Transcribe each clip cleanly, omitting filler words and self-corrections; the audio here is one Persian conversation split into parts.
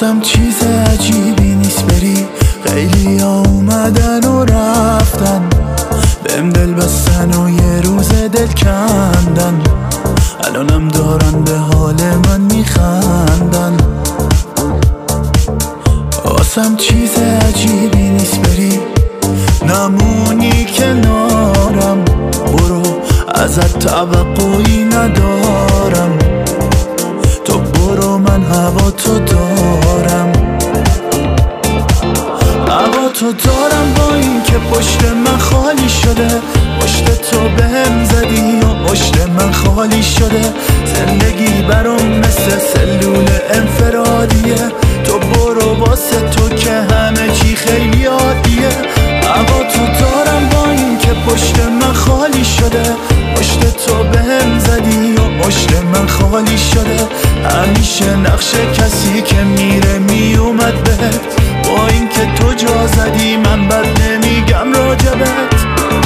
واسم چیز عجیبی نیست بری، خیلی ها اومدن و رفتن، بهم دل بستن و یه روز دل کندن، الانم دارن به حال من میخندن. واسم چیز عجیبی نیست بری، نمونی کنارم، برو ازت توقعی ندارم، تو برو من هوا تو دارم، هوا تو دارم، با این که پشت من خالی شده، پشت تو بهم زدی و پشت من خالی شده، زندگی برام مثل سلول انفرادیه، تو برو واسه تو که همه چی خیلی عادیه، هوا تو دارم، با این که پشت من خالی شده، پشت تو بهم زدی و پشت من خالی شده، همیشه نقش کسی که میره میومد بهت، با این که تو جا زدی من بد نمیگم راجبت.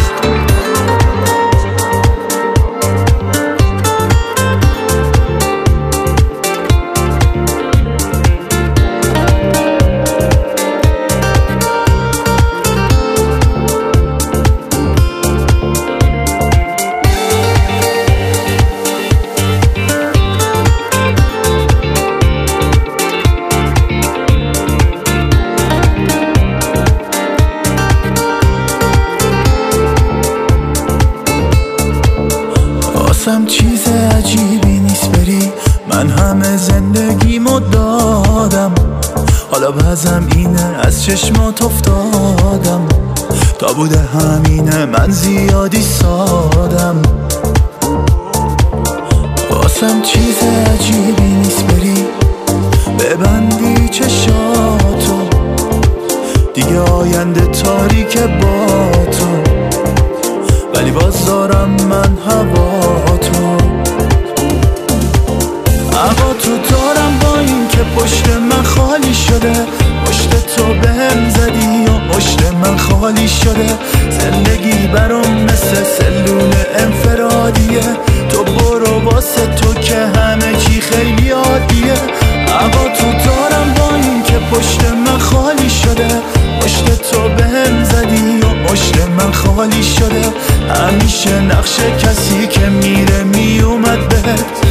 واسم چیز عجیبی نیست بری، من همه زندگیمو دادم، حالا بازم اینه از چشمات افتادم، تا بوده همینه من زیادی سادم. واسم چیز عجیبی نیست بری، ببندی چشاتو، دیگه آینده تاریک با تو، ولی باز دارم من هوا تو دارم، با این که پشت من خالی شده، پشت تو بهم زدی و پشت من خالی شده، زندگی برام مثل سلول انفرادیه، تو برو واسه تو که همه چی خیلی عادیه، هوا تو دارم، با این که پشت من خالی شده، پشت تو بهم زدی و پشت من خالی شده، همیشه نقش کسی که میره میومد بهت،